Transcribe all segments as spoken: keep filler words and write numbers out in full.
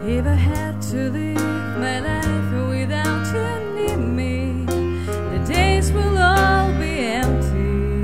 If I had to live my life without you near me, the days will all be empty.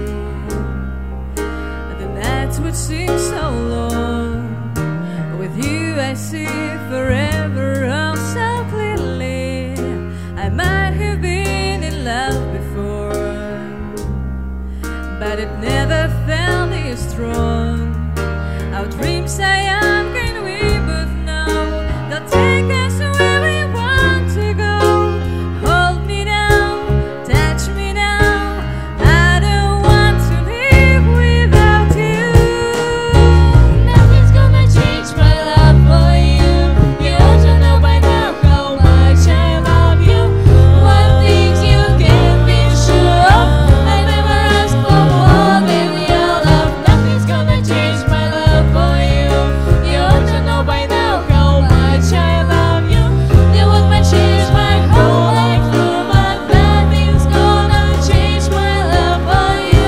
The nights would seem so long. With you I see forever oh so clearly. I might have been in love before, but it never felt this strong. Our dreams I am going we both know they'll take us where we want to go. Hold me now, touch me now. I don't want to live without you. Nothing's gonna change my love for you. You don't know by now how much I love you. One thing you can be sure of, I never asked for more than your love. Nothing's gonna change my love for you. You don't know by now how much I love you. You wouldn't change my whole life through, but nothing's gonna change my love for you.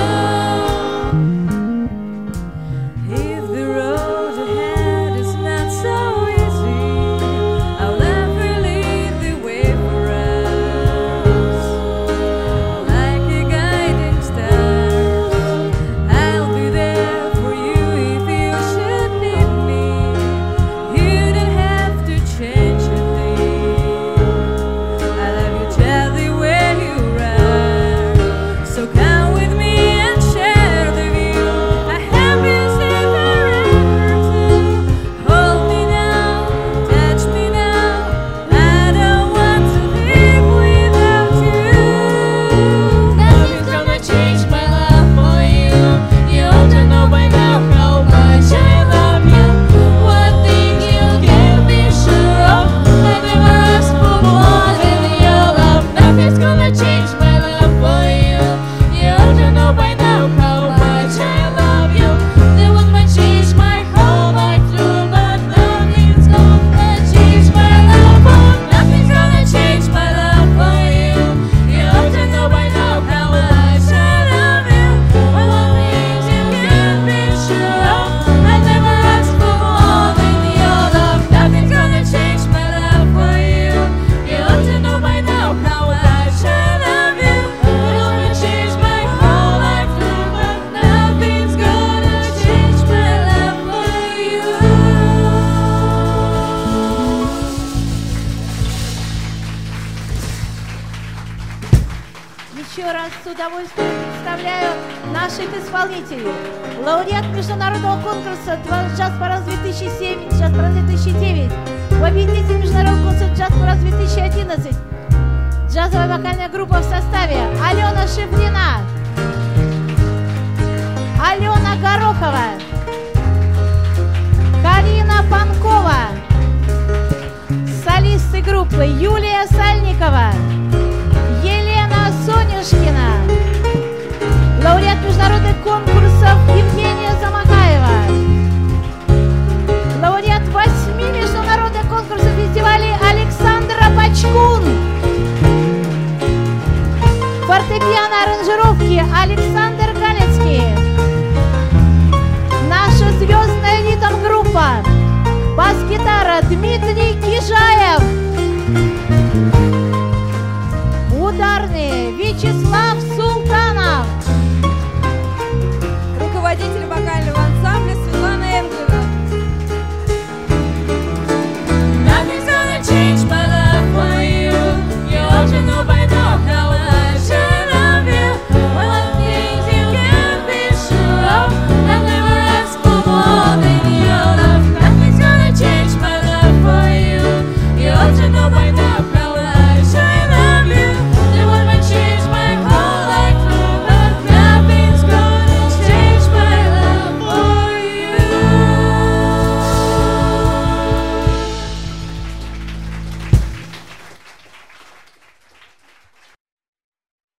If the road ahead is not so easy, our love will lead the way for us. Like a guiding star, I'll be there for you if you should need me. You don't have to change a thing. I love you just the way you are. So come with me and share the view. I have you stay forever too. Hold me now, touch me now. I don't want to live without you. Nothing's gonna change my love for you. You don't know by now how much I love you. One thing you can be sure of, I never asked for more than your love. Nothing's gonna change my love for you. You don't know by now how much I love you. They wouldn't change my whole life through, but nothing's gonna change my love for. Nothing's gonna change my love for you. You don't know by now how much I love you. One thing you can be sure of, I never asked for more than your love. Nothing's gonna change my love for you. You don't know by now how much I love you. It won't change my whole life through, but nothing's gonna change my love for you. Еще раз с удовольствием представляю наших исполнителей. Лауреат международного конкурса «Джаз по раз две тысячи семь», «Джаз по раз две тысячи девять», победитель международного конкурса «Джаз по раз две тысячи одиннадцать», джазовая вокальная группа в составе Алена Шевнина, Алена Горохова, Карина Панкова, солисты группы Юлия Сальникова, Елена Сонюшкина, лауреат международных конкурсов Евгения